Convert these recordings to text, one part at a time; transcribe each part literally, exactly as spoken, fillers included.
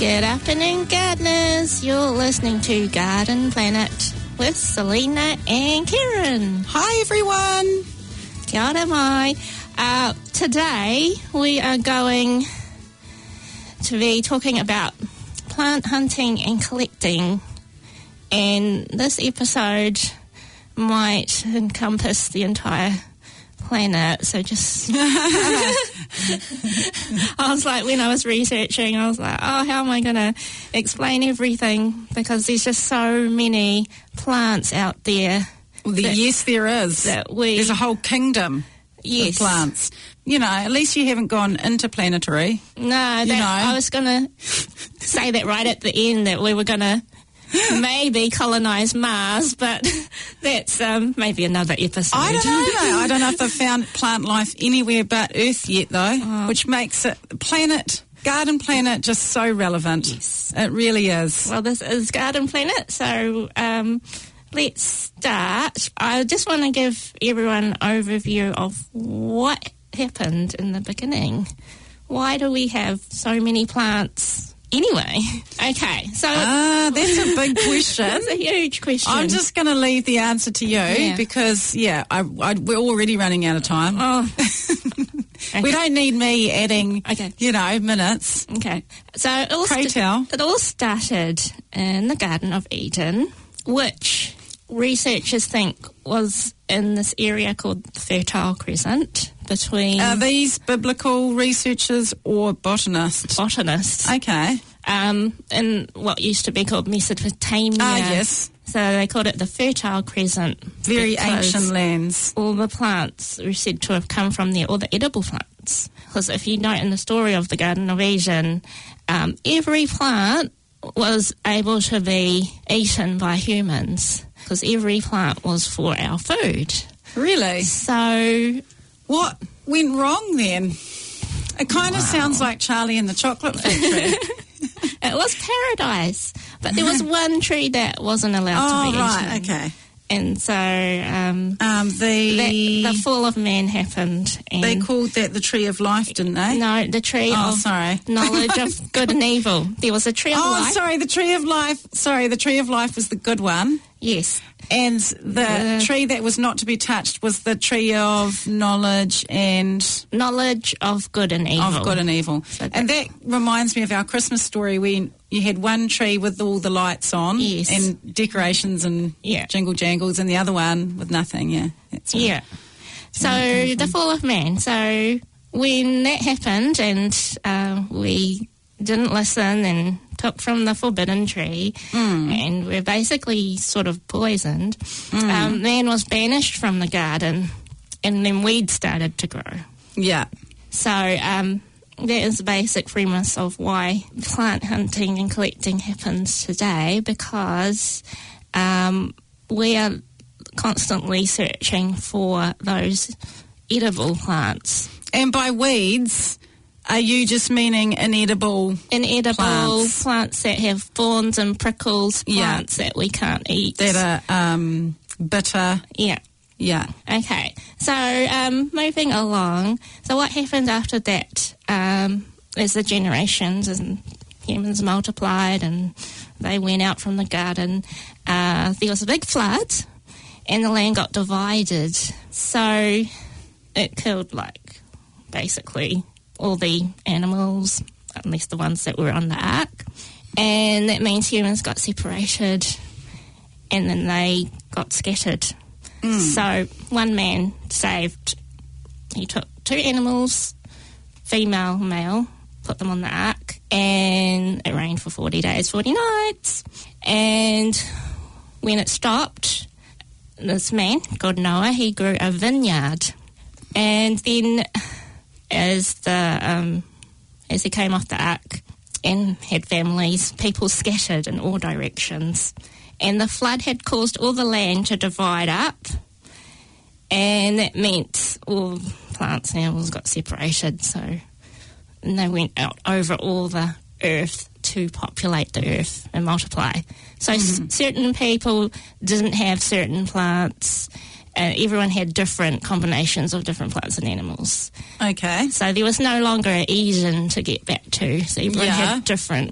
Good afternoon, gardeners. You're listening to Garden Planet with Selena and Karen. Hi, everyone. Kia ora mai. Uh, today, we are going to be talking about plant hunting and collecting. And this episode might encompass the entire planet, so just I was like, when I was researching, I was like, oh, how am I going to explain everything, because there's just so many plants out there. Well, the, that, yes, there is. That we, There's a whole kingdom yes. of plants. You know, at least you haven't gone interplanetary. No, that, you know. I was going to say that right at the end, that we were going to maybe colonise Mars, but that's um, maybe another episode. I don't know. I don't know if they've found plant life anywhere but Earth yet, though, oh. which makes it planet, Garden Planet, just so relevant. Yes. It really is. Well, this is Garden Planet, so um, let's start. I just want to give everyone an overview of what happened in the beginning. Why do we have so many plants anyway? Okay, so... Ah, that's a big question. That's a huge question. I'm just going to leave the answer to you yeah. because, yeah, I, I, we're already running out of time. Oh. Okay. We don't need me adding, okay. you know, minutes. Okay, so it all, Pray st- tell. it all started in the Garden of Eden, which researchers think was in this area called the Fertile Crescent between... Are these biblical researchers or botanists? Botanists. Okay. Um, in what used to be called Mesopotamia. Ah, yes. So they called it the Fertile Crescent. Very ancient lands. All the plants were said to have come from there, all the edible plants. Because if you note in the story of the Garden of Eden, um, every plant was able to be eaten by humans, because every plant was for our food. Really? So... What went wrong then? It kind of wow. sounds like Charlie and the Chocolate Factory. It was paradise, but there was one tree that wasn't allowed oh, to be right, eaten. okay. And so um, um, the that, the fall of man happened. And they called that the tree of life, didn't they? No, the tree oh, of sorry. knowledge of good and evil. There was a tree of oh, life. Oh, sorry, the tree of life. Sorry, the tree of life was the good one. Yes. And the uh, tree that was not to be touched was the tree of knowledge and... Knowledge of good and evil. Of good and evil. So and that reminds me of our Christmas story when you had one tree with all the lights on yes. and decorations and yeah. jingle jangles, and the other one with nothing, yeah. That's yeah. So the fall of man. So when that happened and uh, we didn't listen and took from the forbidden tree mm. and we're basically sort of poisoned, mm. um, man was banished from the garden and then weeds started to grow. Yeah. So um, that is the basic premise of why plant hunting and collecting happens today, because um, we are constantly searching for those edible plants. And by weeds... Are you just meaning inedible Inedible plants, plants that have thorns and prickles, plants yeah. that we can't eat. That are um, bitter. Yeah. Yeah. Okay. So, um, moving along. So what happened after that? Um, as the generations and humans multiplied and they went out from the garden, uh, there was a big flood and the land got divided. So it killed, like, basically... all the animals, at least the ones that were on the ark. And that means humans got separated and then they got scattered. Mm. So one man saved, he took two animals, female, male, put them on the ark, and it rained for forty days, forty nights. And when it stopped, this man called Noah, he grew a vineyard. And then... As the um, as he came off the ark and had families, people scattered in all directions, and the flood had caused all the land to divide up, and that meant all plants and animals got separated. So and they went out over all the earth to populate the earth and multiply. So mm-hmm. s- certain people didn't have certain plants. Uh, everyone had different combinations of different plants and animals. Okay. So there was no longer an Eden to get back to. So everyone yeah. had different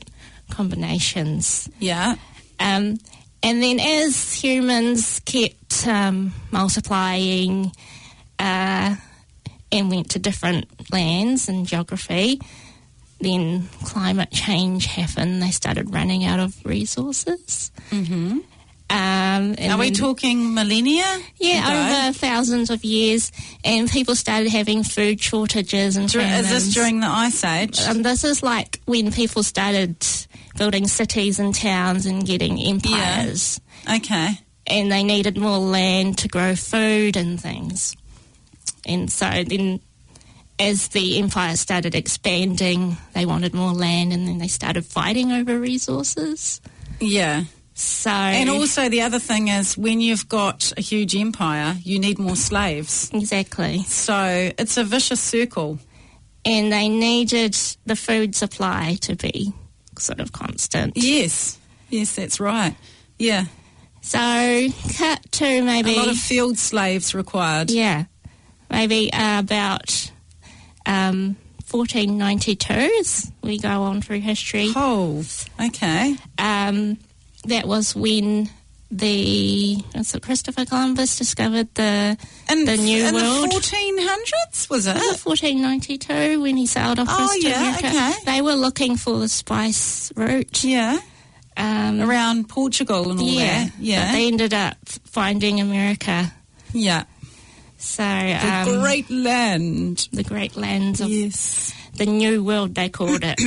combinations. Yeah. Um, and then as humans kept um, multiplying uh, and went to different lands and geography, then climate change happened. They started running out of resources. Mm-hmm. Um, Are we talking millennia? Yeah, ago? over thousands of years, and people started having food shortages and Dur- famines. Is this during the Ice Age? And this is like when people started building cities and towns and getting empires. Yeah. Okay. And they needed more land to grow food and things. And so then as the empire started expanding, they wanted more land, and then they started fighting over resources. Yeah. So, and also the other thing is when you've got a huge empire, you need more slaves. Exactly. So it's a vicious circle. And they needed the food supply to be sort of constant. Yes. Yes, that's right. Yeah. So cut to maybe... A lot of field slaves required. Yeah. Maybe uh, about um, fourteen ninety-two as we go on through history. Oh, okay. Um... That was when the was it Christopher Columbus discovered the in, the New in World. In the fourteen hundreds, was it? Was it fourteen ninety-two when he sailed off oh, to yeah, America? Okay. They were looking for the spice route. Yeah. Um, Around Portugal and all yeah, that. Yeah. But they ended up finding America. Yeah. So the um, great land. The great lands of yes. the New World, they called it.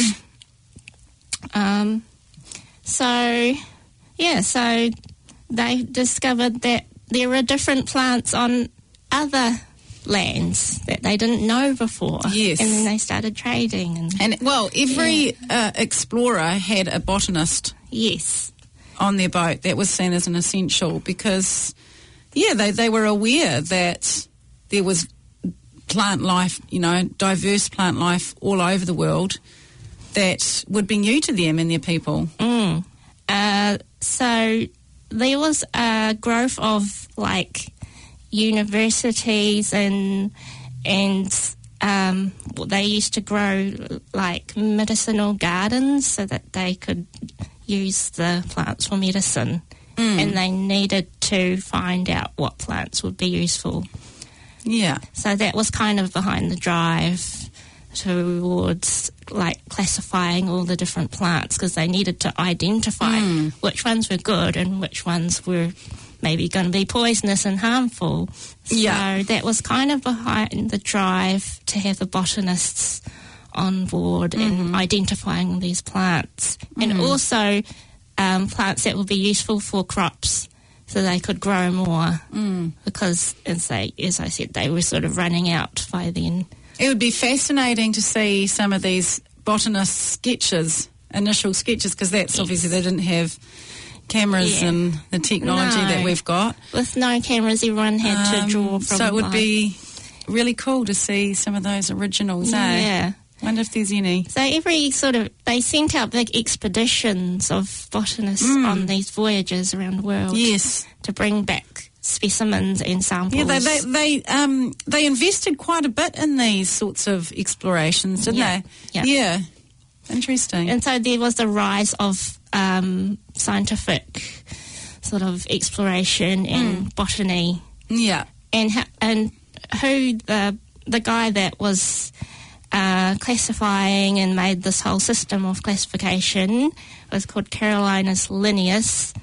um, so... Yeah, so they discovered that there are different plants on other lands that they didn't know before. Yes. And then they started trading. And, and well, every yeah. uh, explorer had a botanist yes. on their boat. That was seen as an essential because, yeah, they, they were aware that there was plant life, you know, diverse plant life all over the world that would be new to them and their people. Mm. Uh, so there was a growth of like universities and and um, they used to grow like medicinal gardens so that they could use the plants for medicine, mm. and they needed to find out what plants would be useful. Yeah. So that was kind of behind the drive towards like classifying all the different plants because they needed to identify mm. which ones were good and which ones were maybe going to be poisonous and harmful. So yeah. that was kind of behind the drive to have the botanists on board mm-hmm. and identifying these plants. Mm-hmm. And also um, plants that would be useful for crops so they could grow more mm. because, as, they, as I said, they were sort of running out by then. It would be fascinating to see some of these botanist sketches, initial sketches, because that's yes. obviously they didn't have cameras yeah. and the technology no. that we've got. With no cameras, everyone had um, to draw from So it would life. be really cool to see some of those originals, yeah. eh? Yeah. Wonder if there's any. So every sort of, they sent out big expeditions of botanists mm. on these voyages around the world. Yes. To bring back specimens and samples. Yeah, they they they, um, they invested quite a bit in these sorts of explorations, didn't yeah. they? Yeah. Yeah. Interesting. And so there was the rise of um, scientific sort of exploration and mm. botany. Yeah. And ha- and who the the guy that was uh, classifying and made this whole system of classification was called Carolinus Linnaeus.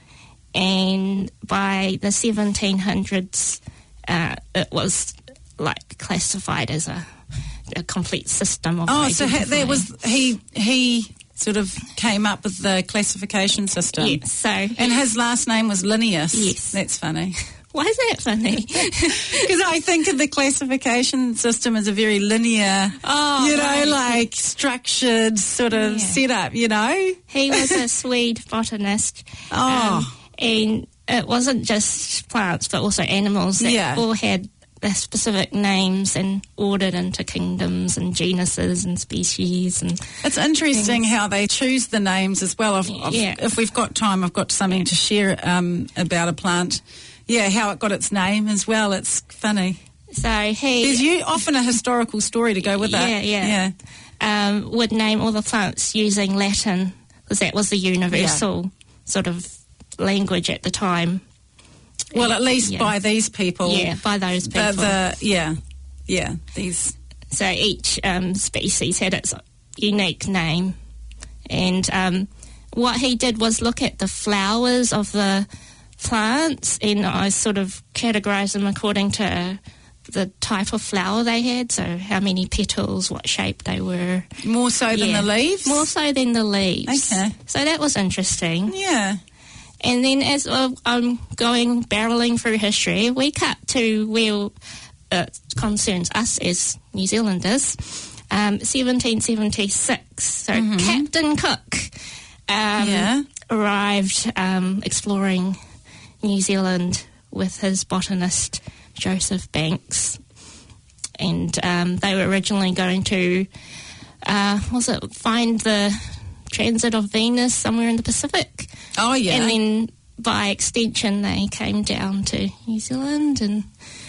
And by the seventeen hundreds, uh, it was like classified as a, a complete system of. Oh, so ha- that was he. He sort of came up with the classification system. Yes. So, and his last name was Linnaeus. Yes, that's funny. Why is that funny? Because I think of the classification system as a very linear, oh, you know, right. like structured sort of yeah. setup. You know, he was a Swede botanist. Oh. Um, And it wasn't just plants, but also animals that yeah. all had their specific names and ordered into kingdoms and genuses and species. And it's interesting things. how they choose the names as well. I've, I've, yeah. If we've got time, I've got something to share um, about a plant. Yeah, how it got its name as well. It's funny. So he... There's you, often a historical story to go with yeah, that. Yeah, yeah. Um, would name all the plants using Latin. because that was the universal yeah. sort of language at the time. Well, at least yeah. by these people. Yeah, by those people. The, the, yeah, yeah, these. So each um, species had its unique name. And um, what he did was look at the flowers of the plants, and I sort of categorised them according to the type of flower they had, so how many petals, what shape they were. More so than yeah. the leaves? More so than the leaves. Okay. So that was interesting. Yeah. And then as uh, I'm going barrelling through history, we cut to where it concerns us as New Zealanders, um, seventeen seventy-six. So mm-hmm. Captain Cook um, yeah. arrived um, exploring New Zealand with his botanist Joseph Banks, and um, they were originally going to uh, was it find the transit of Venus somewhere in the Pacific. Oh yeah. And then by extension they came down to New Zealand, and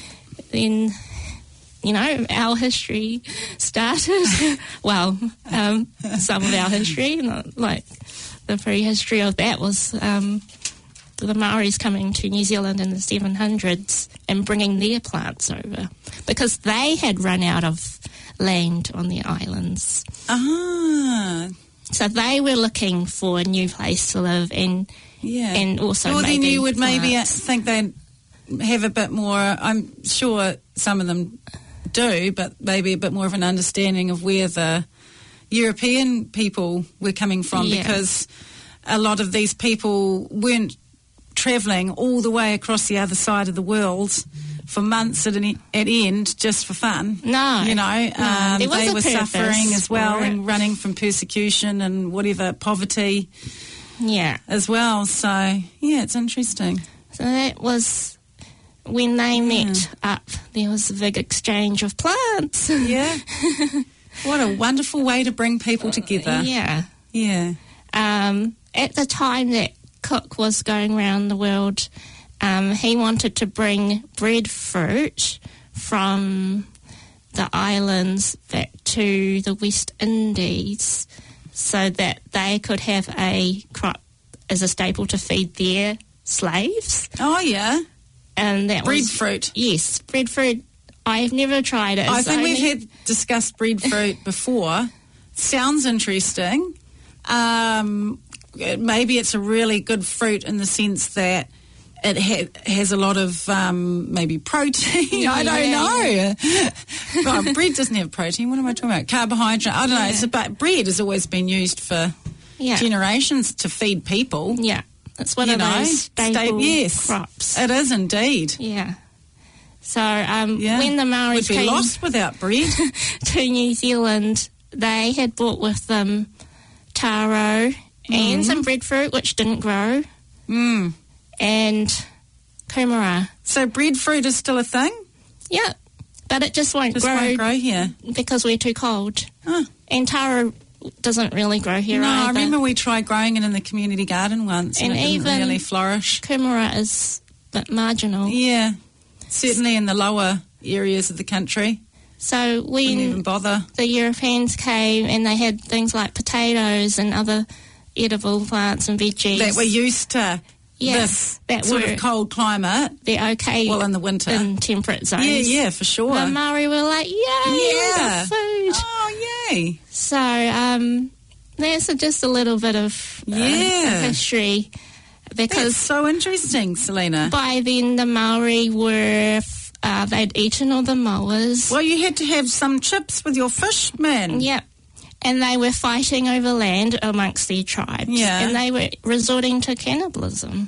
then you know our history started. Well, um, some of our history, not like the prehistory of that was um, the Maoris coming to New Zealand in the seven hundreds and bringing their plants over because they had run out of land on the islands. Ah. So they were looking for a new place to live, and yeah. and also well, maybe then you would plants. maybe think they'd have a bit more, I'm sure some of them do, but maybe a bit more of an understanding of where the European people were coming from yeah. because a lot of these people weren't travelling all the way across the other side of the world for months at, an, at end just for fun. No. You know, no. um, There was they a were suffering as well for it. and running from persecution and whatever, poverty Yeah. as well. So, yeah, it's interesting. So that was when they Yeah. met up. There was a big exchange of plants. Yeah. What a wonderful way to bring people together. Yeah. Yeah. Um, at the time that Cook was going around the world, um, he wanted to bring breadfruit from the islands back to the West Indies so that they could have a crop as a staple to feed their slaves. Oh, yeah. And that was Breadfruit. Yes, breadfruit. I've never tried it. I It's think only- we've had discussed breadfruit before. Sounds interesting. Um, maybe it's a really good fruit in the sense that it ha- has a lot of um, maybe protein. I don't Yeah. know. Well, bread doesn't have protein. What am I talking about? Carbohydrate. I don't know. Yeah. It's about bread has always been used for yeah. generations to feed people. Yeah, it's one You of know, those staple sta- yes. crops. It is indeed. Yeah. So um, Yeah. when the We'd Maoris be came lost without bread. to New Zealand, they had brought with them taro and some breadfruit, which didn't grow, Mm. and kumara. So breadfruit is still a thing? Yeah, but it just won't Just grow won't grow here. because we're too cold. Huh. And taro doesn't really grow here No, either. I remember we tried growing it in the community garden once and, And it didn't even- really flourish. Kumara is a bit marginal. Yeah, certainly in the lower areas of the country. So Wouldn't even when bother. the Europeans came and they had things like potatoes and other edible plants and veggies. That we're used to Yeah, this that sort were- of cold climate. They're okay Well, in the winter. in temperate zones. Yeah, yeah, for sure. The Maori were like, yay, we Yeah. got food. Oh, yay. So um, there's a, just a little bit of uh, Yeah. history That's because so interesting, Selena. by then the Maori were, uh, they'd eaten all the moas. Well, you had to have some chips with your fish, man. Yep. And they were fighting over land amongst their tribes. Yeah. And they were resorting to cannibalism.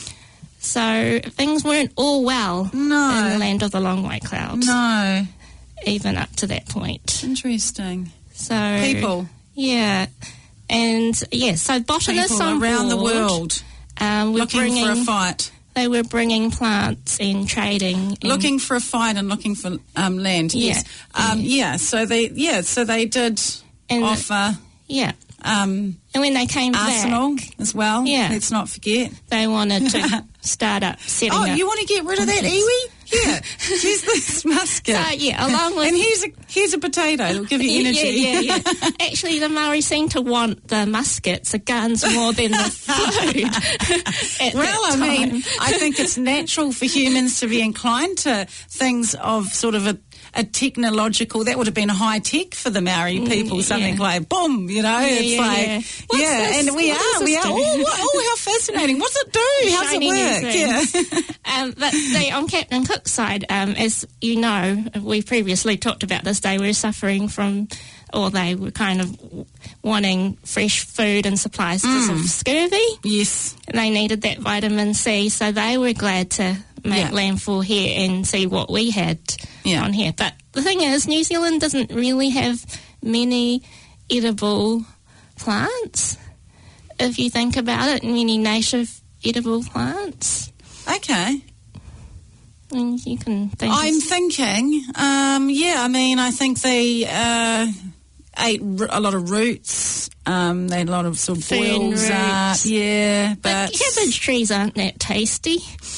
So things weren't all well No. in the land of the long white clouds, No. even up to that point. Interesting. So People. Yeah. And, yeah, so botanists People on around the board, world um, were looking bringing, for a fight. they were bringing plants and trading. And Looking for a fight and looking for um, land. Yeah. Yes. Um, yeah. So they. Yeah. So they did And- offer Yeah. Um, And when they came Arsenal back, as well. Yeah. Let's not forget. they wanted to start up setting Oh, up. you want to get rid of that functions. iwi? Here, here's this musket. So, yeah, along with... and here's a here's a potato. It'll give you energy. Yeah, yeah, yeah. Actually, the Maori seem to want the muskets, the guns, more than the food. at Well, I that mean, time. I think it's natural for humans to be inclined to things of sort of a, a technological, that would have been high tech for the Maori people, something yeah. like boom, you know, Yeah, it's yeah, like, yeah. yeah, What's this? and we What are, does we this are, do? oh, what, oh, how fascinating, what's it do, how's Shiny new it work, things. yeah. Um, but the, on Captain Cook's side, um, as you know, we previously talked about this, they were suffering from, or they were kind of wanting fresh food and supplies because Mm. of scurvy. Yes. They needed that vitamin C, so they were glad to make Yeah. landfall here and see what we had Yeah. on here. But the thing is, New Zealand doesn't really have many edible plants, if you think about it, many native edible plants. Okay. And you can think I'm of- thinking, um, yeah, I mean, I think they uh, ate r- a lot of roots. Um, they had a lot of sort of Fern boils. Uh, roots. yeah, but but cabbage trees aren't that tasty.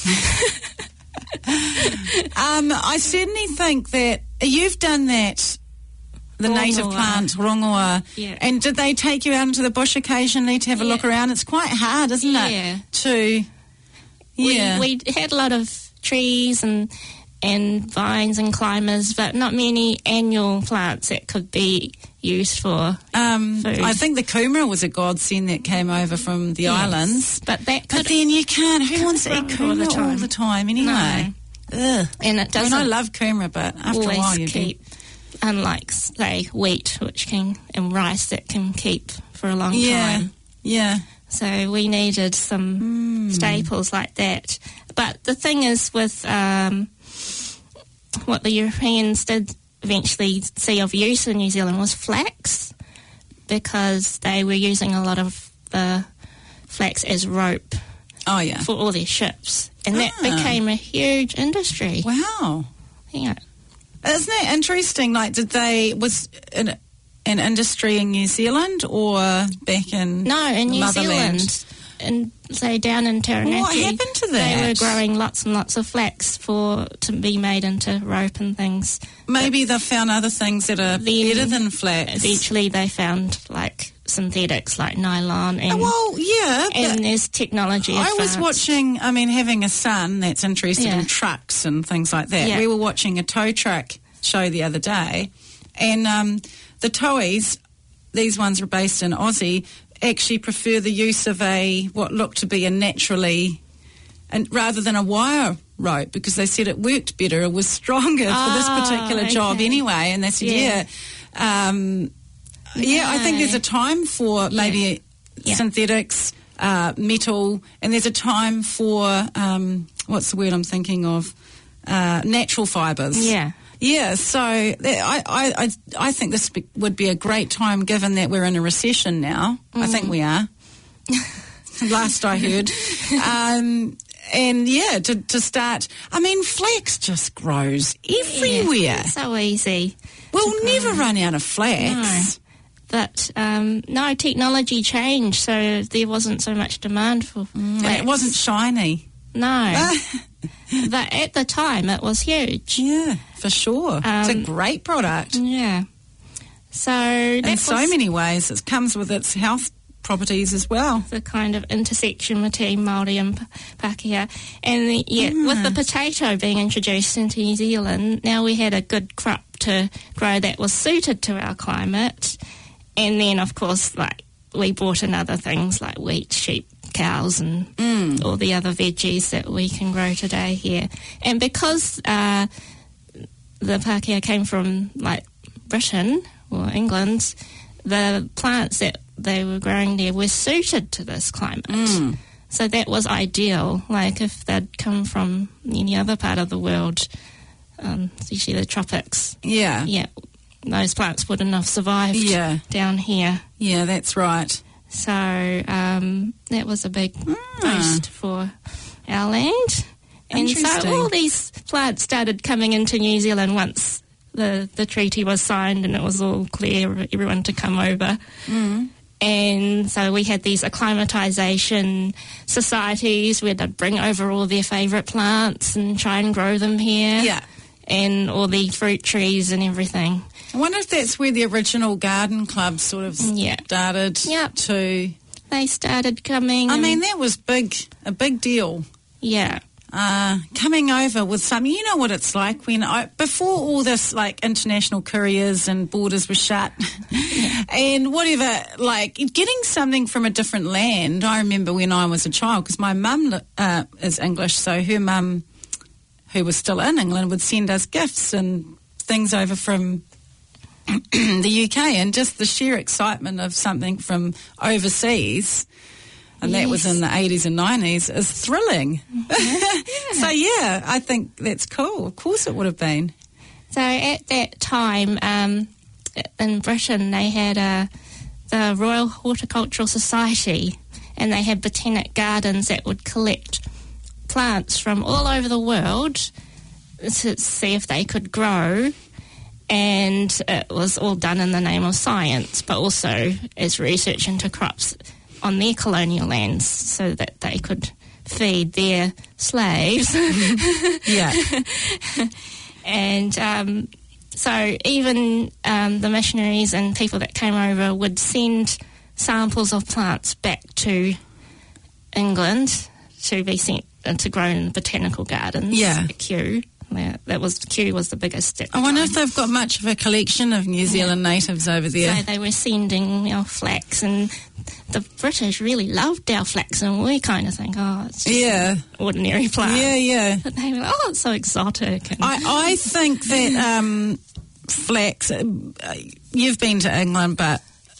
um, I certainly think that you've done that. The native Rongoa. plant, rongoa. Yeah. And did they take you out into the bush occasionally to have a Yeah. look around? It's quite hard, isn't Yeah. it? To, yeah. We, we had a lot of trees and and vines and climbers, but not many annual plants that could be used for um, food. I think the kumara was a godsend that came over from the Yes. islands. But that But could, then you can't. Who wants to eat All the kumara all time. the time anyway? Ugh. and it I mean, doesn't I love kumara, but after a always while you keep, unlike, say, wheat, which can, and rice that can keep for a long Yeah, time. yeah. So we needed some Hmm. staples like that. But the thing is with um, what the Europeans did eventually see of use in New Zealand was flax, because they were using a lot of the flax as rope Oh, yeah. for all their ships. And that Ah. became a huge industry. Wow. Yeah. Isn't that interesting? Like, did they, was an, an industry in New Zealand or back in No, in New Motherland? Zealand, and say down in Taranaki, What happened to they were that? growing lots and lots of flax for to be made into rope and things. Maybe they've found other things that are Then better than flax. Eventually, they found like synthetics like nylon, and Oh, well, yeah. and but there's technology. I was advanced. watching, I mean, having a son that's interested Yeah. in trucks and things like that. Yeah. We were watching a tow truck show the other day, and um, the towies, these ones are based in Aussie, actually prefer the use of a, what looked to be a naturally, and rather than a wire rope, because they said it worked better, it was stronger for this Oh, particular job okay. anyway. And they said, yeah, Yeah. um, yeah, I think there's a time for maybe Yeah. synthetics, uh, metal, and there's a time for, um, what's the word I'm thinking of, uh, natural fibres. Yeah. Yeah, so that, I, I, I, I think this be, would be a great time, given that we're in a recession now. I Mm. think we are. Last I heard. Um, and yeah, to, to start, I mean, flax just grows everywhere. Yeah, so easy. We'll to grow. never run out of flax. But um, no, technology changed, so there wasn't so much demand for And flax. it wasn't shiny. No. But at the time, it was huge. Yeah, for sure. it's a Um, great product. Yeah. So that In was so many ways, it comes with its health properties as well. the kind of intersection between Māori and Pa- Pākehā. And the, yeah, with the potato being introduced into New Zealand, now we had a good crop to grow that was suited to our climate. And then, of course, like we brought in other things like wheat, sheep, cows, and Mm. all the other veggies that we can grow today here. And because uh, the Pākehā came from like Britain or England, the plants that they were growing there were suited to this climate. Mm. So that was ideal. Like if they'd come from any other part of the world, um, especially the tropics, Yeah. yeah, those plants wouldn't have survived Yeah. down here. Yeah, that's right. So um, that was a big Ah. boost for our land. And so Interesting. all these plants started coming into New Zealand once the, the treaty was signed and it was all clear, everyone to come over. Mm. And so we had these acclimatisation societies where they'd bring over all their favourite plants and try and grow them here. Yeah. And all the fruit trees and everything. I wonder if that's where the original garden club sort of Yeah. started Yep. to... They started coming. I and- mean, that was big, a big deal. yeah. Uh, coming over with some, you know what it's like when I, before all this like international couriers and borders were shut and whatever, like getting something from a different land. I remember when I was a child, because my mum uh, is English, so her mum, who was still in England, would send us gifts and things over from the U K, and just the sheer excitement of something from overseas. And Yes. that was in the eighties and nineties, is thrilling. Yeah. So, yeah, I think that's cool. Of course it would have been. So at that time, um, in Britain, they had uh, the Royal Horticultural Society, and they had botanic gardens that would collect plants from all over the world to see if they could grow. And it was all done in the name of science, but also as research into crops on their colonial lands so that they could feed their slaves. Yeah. And um, so even um, the missionaries and people that came over would send samples of plants back to England to be sent uh, to grow in botanical gardens. Yeah. At Kew. Yeah, that was Kew was the biggest. At the I wonder time. if they've got much of a collection of New Zealand natives over there. So they were sending our flax, and the British really loved our flax, and we kind of think, oh, it's just Yeah. an ordinary plant. Yeah, yeah. But they were like, oh, it's so exotic. And I, I think that um, flax, uh, you've been to England, but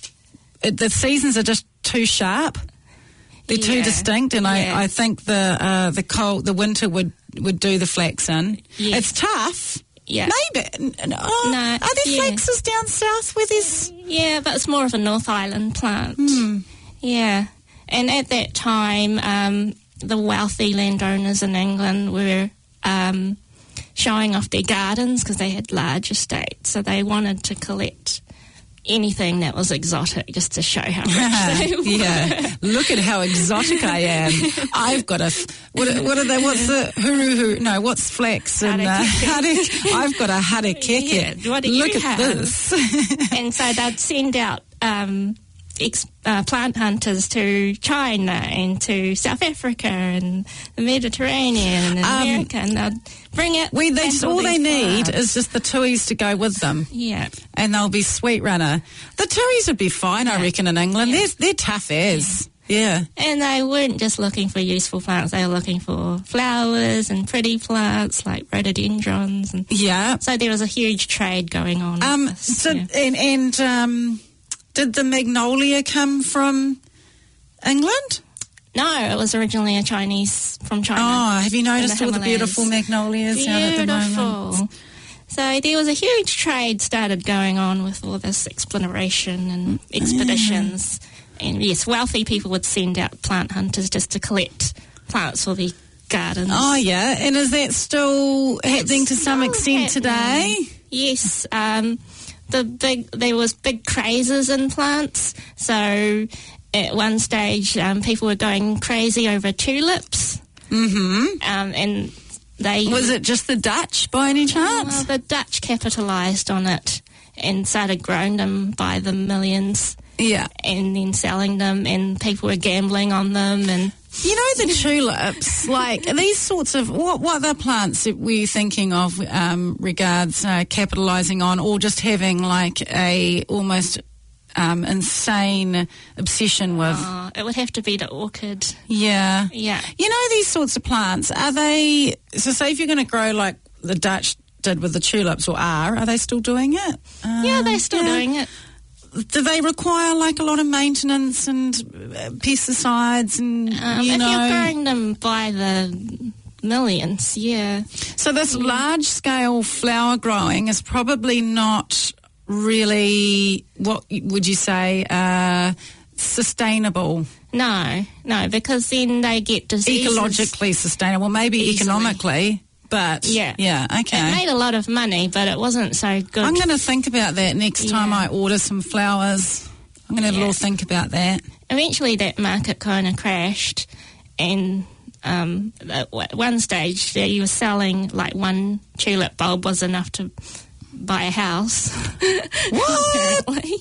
it, the seasons are just too sharp. They're too Yeah. distinct, and Yeah. I, I think the uh, the cold, the winter would, would do the flax in. Yes. It's tough. Yeah. Maybe. N- n- oh, No, are there yeah. flaxes down south where there's... Yeah, but it's more of a North Island plant. Hmm. Yeah. And at that time, um, the wealthy landowners in England were um, showing off their gardens because they had large estates. So they wanted to collect anything that was exotic just to show how rich they were. Yeah, look at how exotic I am. I've got a what? are- What are they? What's the huru? No, what's flax and uh, Harakeke. I've got a harakeke. Yeah, what do Look you at have? this. And so they'd send out um, ex- uh, plant hunters to China and to South Africa and the Mediterranean and Um, America, and they'd bring it. We they sample all they these need plants. is just the tuis to go with them, Yeah. and they'll be sweet runner. The tuis would be fine, I Yeah. reckon, in England. Yeah. They're they're tough as. Yeah. And they weren't just looking for useful plants, they were looking for flowers and pretty plants like rhododendrons. And Yeah. so there was a huge trade going on. Um. with this, So, yeah. and and um, did the magnolia come from England? No, it was originally a Chinese, from China. Oh, have you noticed all the Himalayas. beautiful magnolias out at the moment? Beautiful. So there was a huge trade started going on with all this exploration and expeditions. And yes, wealthy people would send out plant hunters just to collect plants for their gardens. Oh, yeah. And is that still happening to some still extent today? happening. Yes. Um, the big there was big crazes in plants. So at one stage, um, people were going crazy over tulips. Mm-hmm. Um, and they Was it just the Dutch by any Well, chance? the Dutch capitalised on it and started growing them by the millions Yeah. and then selling them, and people were gambling on them. And You know the tulips, like these sorts of, what, what other plants that were you thinking of um, regards uh, capitalising on, or just having like a almost um, insane obsession with? uh, it would have to be the orchid. Yeah. Yeah. You know these sorts of plants, are they, so say if you're going to grow like the Dutch did with the tulips, or are, are they still doing it? Uh, Yeah, they're still yeah. doing it. Do they require like a lot of maintenance and uh, pesticides and, Um, you if know? you're growing them by the millions, yeah. So this large-scale flower growing is probably not really, what would you say, uh, sustainable, No, no, because then they get diseases. ecologically sustainable, maybe Easily. economically, but Yeah. yeah, okay. It made a lot of money, but it wasn't so good. I'm going to think about that next time Yeah. I order some flowers. I'm going to have Yeah. a little think about that. Eventually that market kind of crashed, and um, at one stage you were selling like one tulip bulb was enough to buy a house. What? Apparently.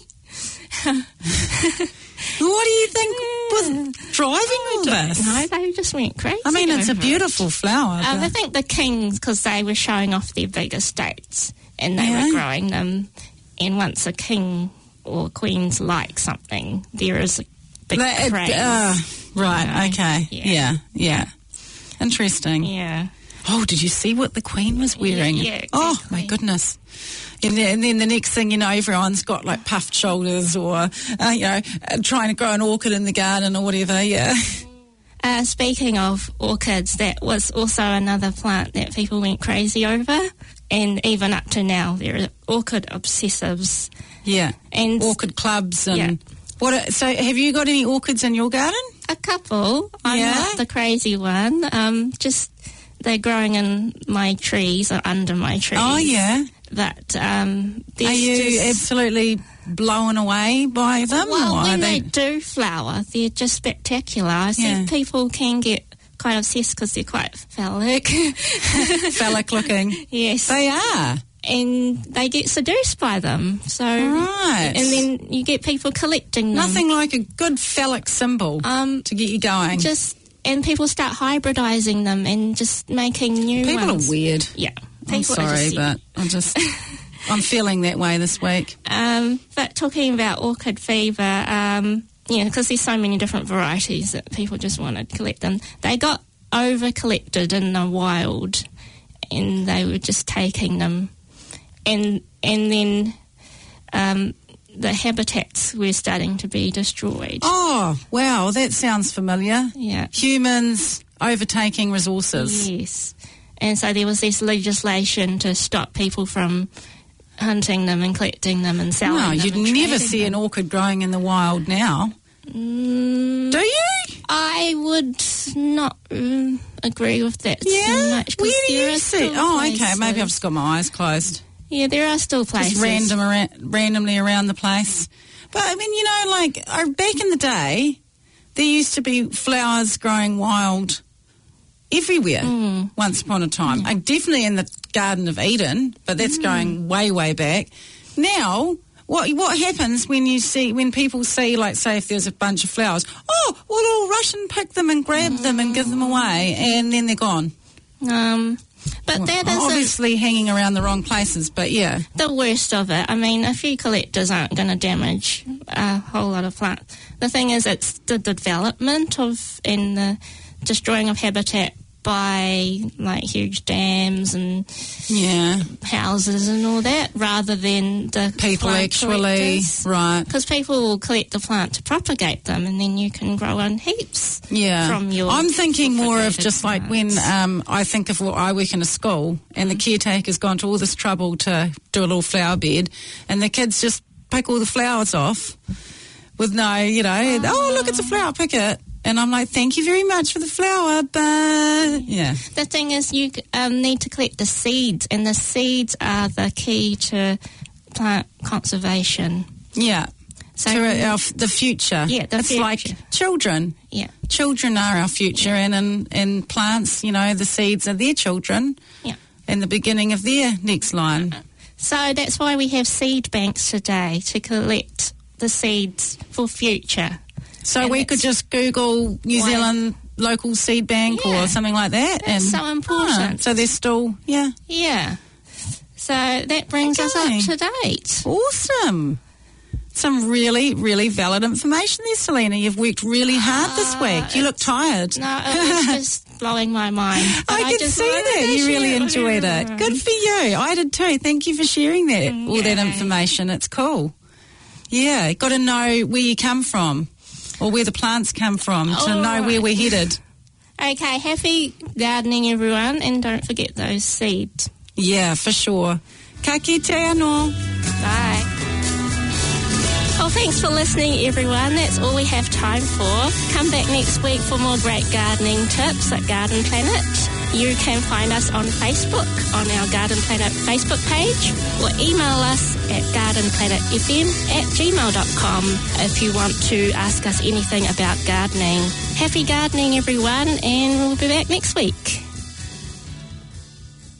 What do you think was driving all this? No, they just went crazy. I mean, it's a over it. beautiful flower. Um, I but- think the kings, because they were showing off their big estates and they Yeah. were growing them, and once a king or queen's like something, there is a big That- craze. uh, right, You know? okay. Yeah. Yeah, yeah. Interesting. yeah. Oh, did you see what the Queen was wearing? yeah, Oh, exactly. my goodness. And then, and then the next thing you know, everyone's got like puffed shoulders or, uh, you know, uh, trying to grow an orchid in the garden or whatever, yeah. Uh, speaking of orchids, that was also another plant that people went crazy over, and even up to now, there are orchid obsessives. Yeah. And Orchid clubs and... Yeah. What? Are, so have you got any orchids in your garden? a couple. I'm Yeah? not the crazy one. Um, just they're growing in my trees or under my trees. Oh, yeah. But um, Are there's you just, absolutely blown away by them? well, or are when they... they do flower, they're just spectacular. I see Yeah. people can get quite obsessed because they're quite phallic. phallic looking? Yes. They are. And they get seduced by them. So, Right. and then you get people collecting them. Nothing like a good phallic symbol Um, to get you going. Just and people start hybridizing them and just making new People ones. are weird. Yeah, I'm people are sorry, just, but I'm just... I'm feeling that way this week. Um, but talking about orchid fever, um, yeah, because there's so many different varieties that people just want to collect them. They got over collected in the wild, and they were just taking them, and and then um, the habitats were starting to be destroyed. Oh, wow, that sounds familiar. Yeah. Humans overtaking resources. Yes. And so there was this legislation to stop people from hunting them and collecting them and selling No, them. you'd and never trading see them. an orchid growing in the wild now. Mm, Do you? I would not um, agree with that so Yeah? much. 'cause Where do there you are see? still Oh, okay, places- maybe I've just got my eyes closed. Yeah, there are still places. Just random, ara- randomly around the place. But, I mean, you know, like, uh, back in the day, there used to be flowers growing wild everywhere Mm. once upon a time. Uh, definitely in the Garden of Eden, but that's Mm. going way, way back. Now, what what happens when you see, when people see, like, say, if there's a bunch of flowers, oh, we'll all rush and pick them and grab them and give them away, and then they're gone. Um, but Well, that isn't obviously hanging around the wrong places, but yeah. the worst of it. I mean, a few collectors aren't going to damage a whole lot of plants. The thing is, it's the development of and the destroying of habitat by like huge dams and Yeah. houses and all that, rather than the People plant actually, collectors. right. Because people will collect the plant to propagate them, and then you can grow in heaps. Yeah. From your I'm thinking more of propagated just like when plants. um, I think of what I work in a school and the caretaker's gone to all this trouble to do a little flower bed and the kids just pick all the flowers off with no, you know, oh, look, it's a flower, pick it. And I'm like, thank you very much for the flower, but yeah. The thing is, you um, need to collect the seeds, and the seeds are the key to plant conservation. Yeah. So to you- our, the future. Yeah, the it's future. like children. Yeah, Children are our future, and in, in plants, you know, the seeds are their children yeah. and the beginning of their next line. So that's why we have seed banks today, to collect the seeds for future. So And we that's could just Google New why- Zealand local seed bank Yeah. or something like that. That's and so important. Ah, so they're still, yeah, Yeah. So that brings us Okay. up to date. awesome. Some really, really valid information there, Selena. You've worked really hard this Ah, week. You look tired. No, it was just blowing my mind. But I could just see wanted that. to You really share enjoyed with it. everyone. Good for you. I did too. Thank you for sharing that, all that Yay. information. It's cool. Yeah, got to know where you come from or where the plants come from to All know where right. we're headed. Okay, happy gardening, everyone, and don't forget those seeds. Yeah, for sure. Ka kite anō. Bye. Well, thanks for listening, everyone. That's all we have time for. Come back next week for more great gardening tips at Garden Planet. You can find us on Facebook, on our Garden Planet Facebook page, or email us at gardenplanetfm at gmail dot com if you want to ask us anything about gardening. Happy gardening, everyone, and we'll be back next week.